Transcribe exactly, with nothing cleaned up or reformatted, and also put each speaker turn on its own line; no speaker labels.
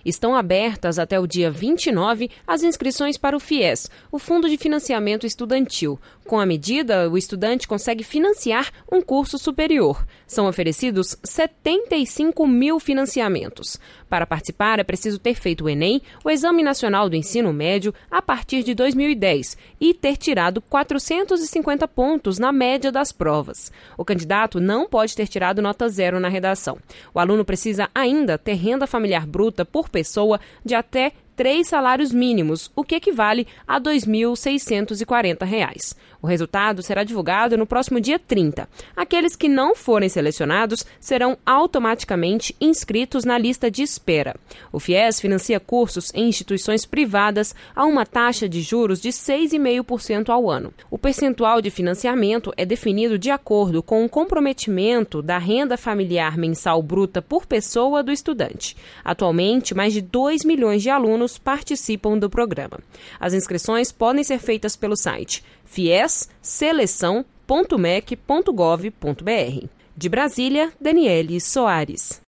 Estão abertas até o dia vinte e nove as inscrições para o FIES, o Fundo de Financiamento Estudantil. Com a medida, o estudante consegue financiar um curso superior. São oferecidos setenta e cinco mil financiamentos. Para participar, é preciso ter feito o Enem, o Exame Nacional do Ensino Médio, a partir de dois mil e dez e ter tirado quatrocentos e cinquenta pontos na média das provas. O candidato não pode ter tirado nota zero na redação. O aluno precisa ainda ter renda familiar bruta por pessoa de até três salários mínimos, o que equivale a dois mil seiscentos e quarenta reais. O resultado será divulgado no próximo dia trinta. Aqueles que não forem selecionados serão automaticamente inscritos na lista de espera. O FIES financia cursos em instituições privadas a uma taxa de juros de seis vírgula cinco por cento ao ano. O percentual de financiamento é definido de acordo com o comprometimento da renda familiar mensal bruta por pessoa do estudante. Atualmente, mais de dois milhões de alunos participam do programa. As inscrições podem ser feitas pelo site fies seleção ponto mec ponto gov ponto br. De Brasília, Daniele Soares.